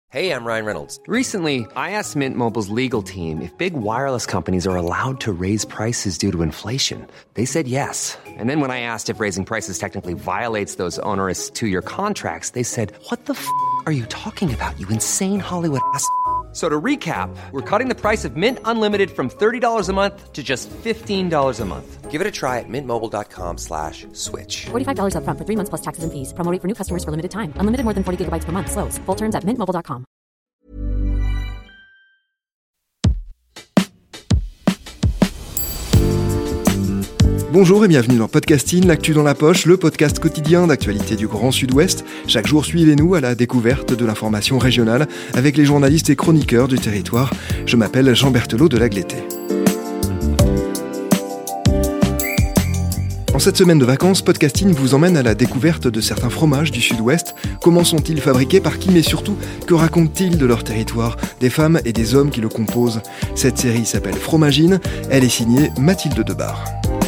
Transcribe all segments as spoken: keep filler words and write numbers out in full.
Hey, I'm Ryan Reynolds. Recently, I asked Mint Mobile's legal team if big wireless companies are allowed to raise prices due to inflation. They said yes. And then when I asked if raising prices technically violates those onerous two-year contracts, they said, what the f*** are you talking about, you insane Hollywood ass f- So to recap, we're cutting the price of Mint Unlimited from thirty dollars a month to just fifteen dollars a month. Give it a try at mintmobile.com slash switch. forty-five dollars up front for three months plus taxes and fees. Promo rate for new customers for limited time. Unlimited more than forty gigabytes per month. Slows full terms at mint mobile dot com. Bonjour et bienvenue dans Podcasting, l'actu dans la poche, le podcast quotidien d'actualité du Grand Sud-Ouest. Chaque jour, suivez-nous à la découverte de l'information régionale avec les journalistes et chroniqueurs du territoire. Je m'appelle Jean Berthelot de Lagleté. En cette semaine de vacances, Podcasting vous emmène à la découverte de certains fromages du Sud-Ouest. Comment sont-ils fabriqués, par qui, mais surtout, que racontent-ils de leur territoire, des femmes et des hommes qui le composent? Cette série s'appelle Fromagine, elle est signée Mathilde Debar.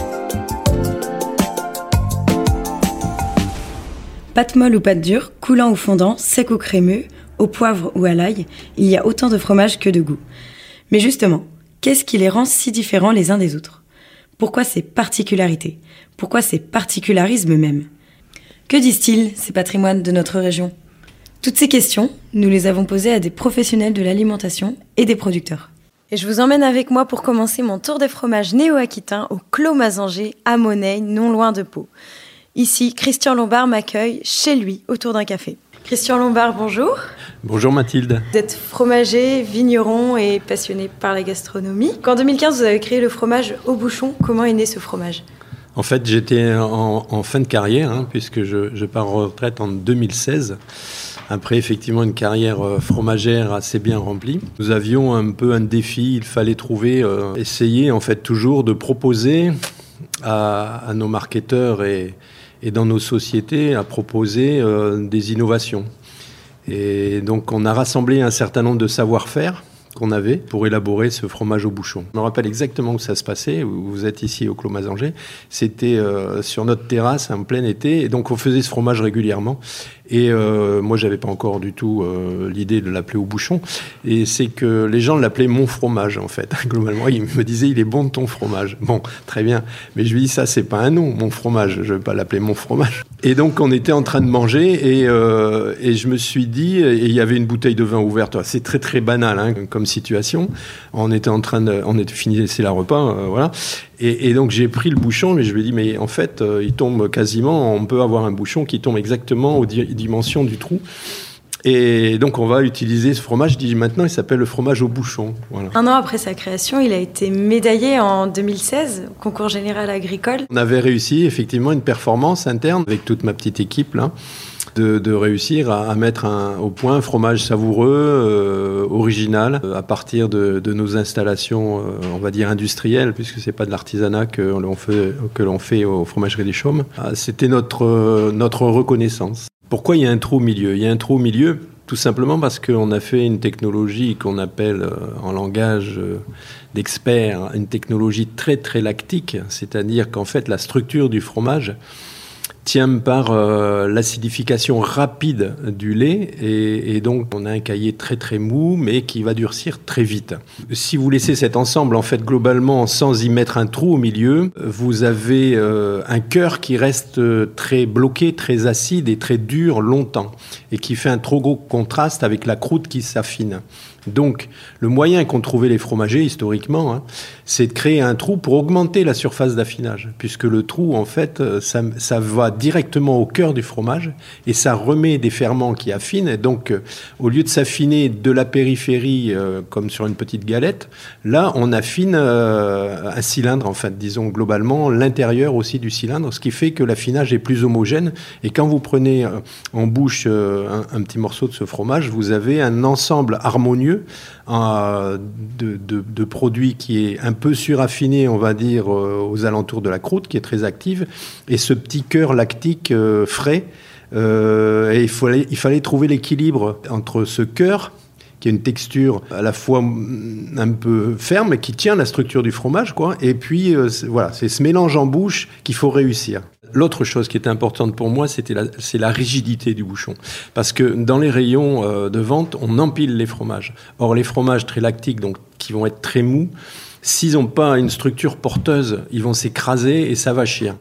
Pâte molle ou pâte dure, coulant ou fondant, sec ou crémeux, au poivre ou à l'ail, il y a autant de fromages que de goûts. Mais justement, qu'est-ce qui les rend si différents les uns des autres? Pourquoi ces particularités? Pourquoi ces particularismes même? Que disent-ils, ces patrimoines de notre région? Toutes ces questions, nous les avons posées à des professionnels de l'alimentation et des producteurs. Et je vous emmène avec moi pour commencer mon tour des fromages néo-aquitains au Clos Mazanger, à Moneille, non loin de Pau. Ici, Christian Lombard m'accueille chez lui, autour d'un café. Christian Lombard, bonjour. Bonjour Mathilde. Vous êtes fromager, vigneron et passionné par la gastronomie. En deux mille quinze, vous avez créé le fromage au bouchon. Comment est né ce fromage ? En fait, j'étais en, en fin de carrière, hein, puisque je, je pars en retraite en deux mille seize. Après, effectivement, une carrière fromagère assez bien remplie. Nous avions un peu un défi. Il fallait trouver, euh, essayer en fait toujours de proposer à, à nos marketeurs et et dans nos sociétés à proposer euh, des innovations. Et donc on a rassemblé un certain nombre de savoir-faire qu'on avait pour élaborer ce fromage au bouchon. Je me rappelle exactement où ça se passait, où vous êtes ici au Clos Mazanger. C'était euh, sur notre terrasse en plein été, et donc on faisait ce fromage régulièrement. Et euh, moi, j'avais pas encore du tout euh, l'idée de l'appeler au bouchon. Et c'est que les gens l'appelaient mon fromage, en fait. Globalement, ils me disaient, il est bon ton fromage. Bon, très bien. Mais je lui dis, ça, c'est pas un nom, mon fromage. Je vais pas l'appeler mon fromage. Et donc, on était en train de manger et, euh, et je me suis dit, et il y avait une bouteille de vin ouverte. C'est très, très banal, hein, comme situation. On était en train de, on était fini, c'est la repas, euh, voilà. Et, et donc, j'ai pris le bouchon, mais je lui ai dit, mais en fait, euh, il tombe quasiment, on peut avoir un bouchon qui tombe exactement aux di- dimensions du trou. Et donc, on va utiliser ce fromage. Je dis, maintenant, il s'appelle le fromage au bouchon. Voilà. Un an après sa création, il a été médaillé en deux mille seize au concours général agricole. On avait réussi, effectivement, une performance interne avec toute ma petite équipe, là. De, de réussir à, à mettre un, au point un fromage savoureux, euh, original, euh, à partir de, de nos installations, euh, on va dire industrielles, puisque c'est pas de l'artisanat que l'on fait, que l'on fait aux fromageries des Chaumes. Ah, c'était notre, euh, notre reconnaissance. Pourquoi il y a un trou au milieu ? Il y a un trou au milieu, tout simplement parce qu'on a fait une technologie qu'on appelle, euh, en langage euh, d'expert, une technologie très très lactique, c'est-à-dire qu'en fait la structure du fromage tient par euh, l'acidification rapide du lait et, et donc on a un caillé très très mou mais qui va durcir très vite. Si vous laissez cet ensemble en fait globalement sans y mettre un trou au milieu, vous avez euh, un cœur qui reste très bloqué, très acide et très dur longtemps et qui fait un trop gros contraste avec la croûte qui s'affine. Donc, le moyen qu'ont trouvé les fromagers, historiquement, hein, c'est de créer un trou pour augmenter la surface d'affinage, puisque le trou, en fait, ça, ça va directement au cœur du fromage et ça remet des ferments qui affinent. Et donc, au lieu de s'affiner de la périphérie, euh, comme sur une petite galette, là, on affine euh, un cylindre, en fait, disons globalement, l'intérieur aussi du cylindre, ce qui fait que l'affinage est plus homogène. Et quand vous prenez euh, en bouche euh, un, un petit morceau de ce fromage, vous avez un ensemble harmonieux Euh, de, de, de produits qui est un peu suraffiné, on va dire, euh, aux alentours de la croûte, qui est très active, et ce petit cœur lactique euh, frais. Euh, et il fallait, il fallait trouver l'équilibre entre ce cœur qui a une texture à la fois un peu ferme, qui tient la structure du fromage, quoi. Et puis, euh, c'est, voilà, c'est ce mélange en bouche qu'il faut réussir. L'autre chose qui était importante pour moi, c'était la, c'est la rigidité du bouchon. Parce que dans les rayons euh, de vente, on empile les fromages. Or, les fromages très lactiques, donc, qui vont être très mous, s'ils n'ont pas une structure porteuse, ils vont s'écraser et s'avachir.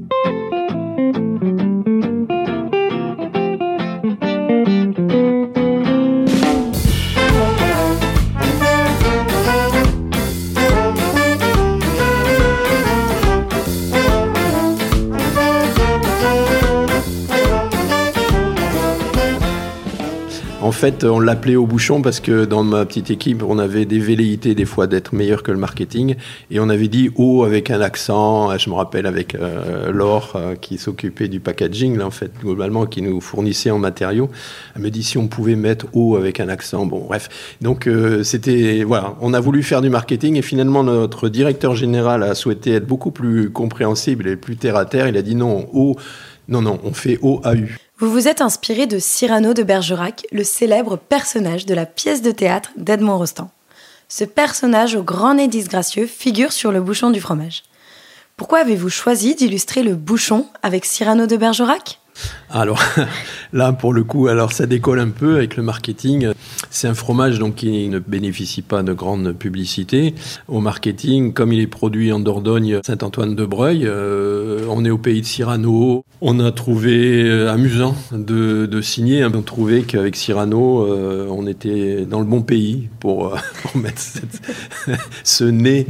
En fait, on l'appelait au bouchon parce que dans ma petite équipe, on avait des velléités des fois d'être meilleur que le marketing. Et on avait dit haut avec un accent. Je me rappelle avec euh, Laure euh, qui s'occupait du packaging, là, en fait, globalement, qui nous fournissait en matériaux. Elle me dit si on pouvait mettre haut avec un accent. Bon, bref. Donc, euh, c'était, voilà, on a voulu faire du marketing et finalement, notre directeur général a souhaité être beaucoup plus compréhensible et plus terre à terre. Il a dit non, haut, non, non, on fait O A U. Vous vous êtes inspiré de Cyrano de Bergerac, le célèbre personnage de la pièce de théâtre d'Edmond Rostand. Ce personnage au grand nez disgracieux figure sur le bouchon du fromage. Pourquoi avez-vous choisi d'illustrer le bouchon avec Cyrano de Bergerac ? Alors là, pour le coup, alors ça décolle un peu avec le marketing. C'est un fromage donc qui ne bénéficie pas de grande publicité. Au marketing, comme il est produit en Dordogne, Saint-Antoine-de-Breuil, euh, on est au pays de Cyrano. On a trouvé amusant de, de signer. On a trouvé qu'avec Cyrano, euh, on était dans le bon pays pour, euh, pour mettre cette, ce nez,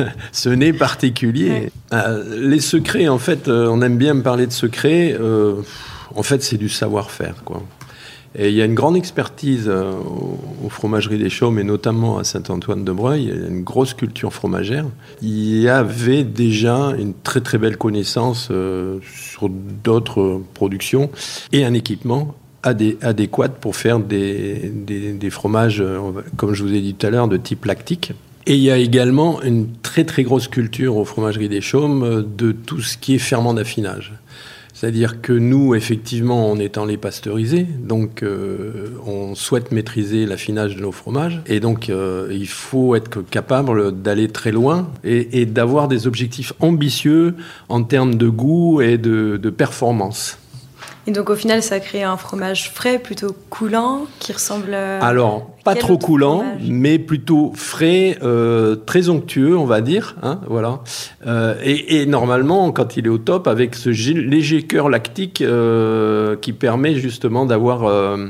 ce nez particulier. Euh, les secrets, en fait, euh, on aime bien me parler de secrets. Euh, en fait, c'est du savoir-faire, quoi. Et il y a une grande expertise euh, aux fromageries des Chaumes, et notamment à Saint-Antoine-de-Breuil. Il y a une grosse culture fromagère. Il y avait déjà une très très belle connaissance euh, sur d'autres productions et un équipement adé- adéquat pour faire des, des, des fromages, euh, comme je vous ai dit tout à l'heure, de type lactique. Et il y a également une très très grosse culture aux fromageries des Chaumes de tout ce qui est ferment d'affinage. C'est-à-dire que nous, effectivement, on est en lait pasteurisé, donc euh, on souhaite maîtriser l'affinage de nos fromages. Et donc, euh, il faut être capable d'aller très loin et, et d'avoir des objectifs ambitieux en termes de goût et de, de performance. Et donc, au final, ça crée un fromage frais, plutôt coulant, qui ressemble à... Alors, pas Quel trop coulant, fromage mais plutôt frais, euh, très onctueux, on va dire. Hein, voilà. Euh, et, et normalement, quand il est au top, avec ce g- léger cœur lactique euh, qui permet justement d'avoir euh,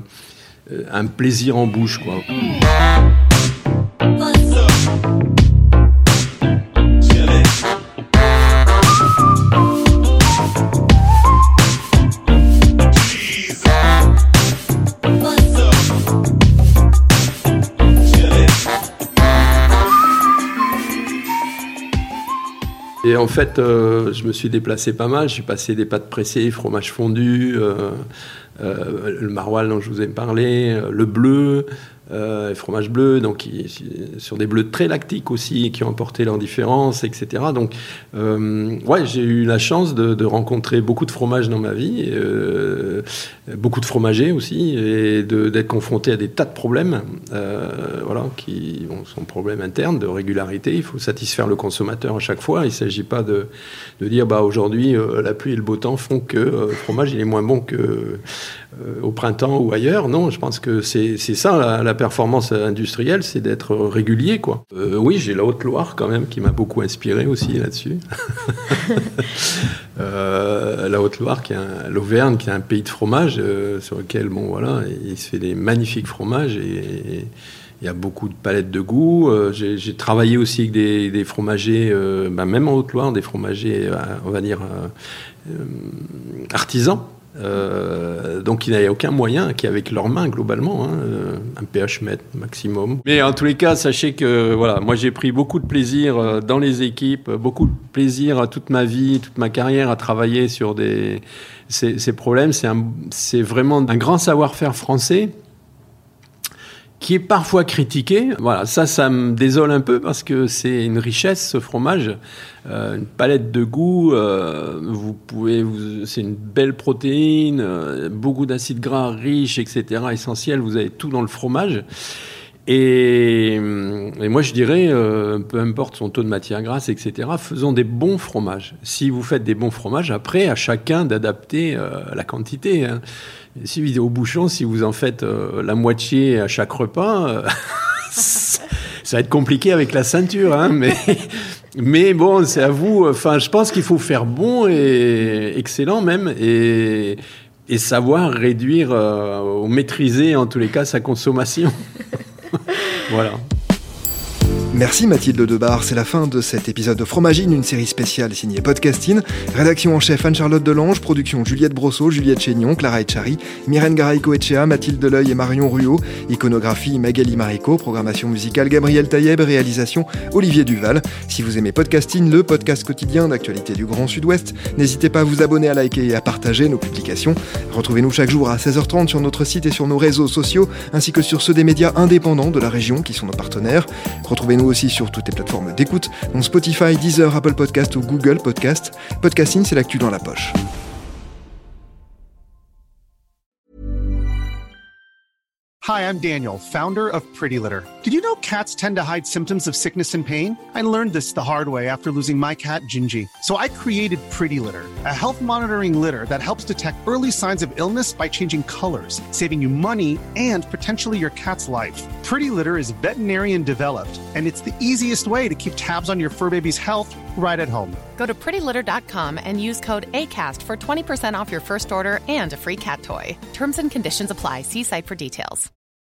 un plaisir en bouche, quoi. Et en fait, euh, je me suis déplacé pas mal. Je suis passé des pâtes pressées, fromage fondu, euh, euh, le maroilles dont je vous ai parlé, euh, le bleu, euh, fromage bleu, donc qui, sur des bleus très lactiques aussi, qui ont apporté leur différence, et cetera. Donc, euh, ouais, j'ai eu la chance de, de rencontrer beaucoup de fromages dans ma vie, euh, beaucoup de fromagers aussi, et de, d'être confronté à des tas de problèmes, euh, voilà, qui bon, sont problèmes internes de régularité. Il faut satisfaire le consommateur à chaque fois. Il ne s'agit pas de, de dire bah aujourd'hui euh, la pluie et le beau temps font que euh, le fromage il est moins bon que euh, au printemps ou ailleurs. Non, je pense que c'est, c'est ça la, la performance industrielle, c'est d'être régulier, quoi. Euh, oui, j'ai la Haute-Loire quand même qui m'a beaucoup inspiré aussi là-dessus. euh, la Haute-Loire, qui est un, l'Auvergne, qui est un pays de fromage euh, sur lequel, bon voilà, il se fait des magnifiques fromages et il y a beaucoup de palettes de goût. Euh, j'ai, j'ai travaillé aussi avec des, des fromagers, euh, ben même en Haute-Loire, des fromagers, euh, on va dire, euh, euh, artisans. Euh, donc il n'y avait aucun moyen qu'avec leurs mains globalement, hein, euh, un pH mètre maximum. Mais en tous les cas, sachez que voilà, moi j'ai pris beaucoup de plaisir euh, dans les équipes, beaucoup de plaisir à toute ma vie, toute ma carrière à travailler sur des, ces, ces problèmes. C'est, un, c'est vraiment un grand savoir-faire français qui est parfois critiqué. Voilà, ça, ça me désole un peu parce que c'est une richesse, ce fromage, euh, une palette de goût. Euh, vous pouvez, vous, c'est une belle protéine, euh, beaucoup d'acides gras riches, et cetera, essentiels. Vous avez tout dans le fromage. Et, et moi, je dirais, euh, peu importe son taux de matière grasse, et cetera, faisons des bons fromages. Si vous faites des bons fromages, après, à chacun d'adapter euh, la quantité. Hein. Si au bouchon, si vous en faites euh, la moitié à chaque repas, euh, ça va être compliqué avec la ceinture. Hein, mais, mais bon, c'est à vous. Enfin, je pense qu'il faut faire bon et excellent même. Et... et savoir réduire euh, ou maîtriser en tous les cas sa consommation. Voilà. Merci Mathilde Debar, c'est la fin de cet épisode de Fromagine, une série spéciale signée Podcasting. Rédaction en chef Anne-Charlotte Delange, production Juliette Brosseau, Juliette Chénion, Clara Etchari, Myrène Garay-Coetchea, Mathilde Deleuil et Marion Ruot, iconographie Magali Marico, programmation musicale Gabriel Taïeb, réalisation Olivier Duval. Si vous aimez Podcasting, le podcast quotidien d'actualité du Grand Sud-Ouest, n'hésitez pas à vous abonner, à liker et à partager nos publications. Retrouvez-nous chaque jour à seize heures trente sur notre site et sur nos réseaux sociaux, ainsi que sur ceux des médias indépendants de la région qui sont nos partenaires. Retrouvez-nous aussi sur toutes les plateformes d'écoute, dont Spotify, Deezer, Apple Podcast ou Google Podcast. Podcasting, c'est l'actu dans la poche. Hi, I'm Daniel, founder of Pretty Litter. Did you know cats tend to hide symptoms of sickness and pain? I learned this the hard way after losing my cat, Gingy. So I created Pretty Litter, a health monitoring litter that helps detect early signs of illness by changing colors, saving you money and potentially your cat's life. Pretty Litter is veterinarian developed, and it's the easiest way to keep tabs on your fur baby's health right at home. Go to pretty litter dot com and use code ACAST for twenty percent off your first order and a free cat toy. Terms and conditions apply. See site for details.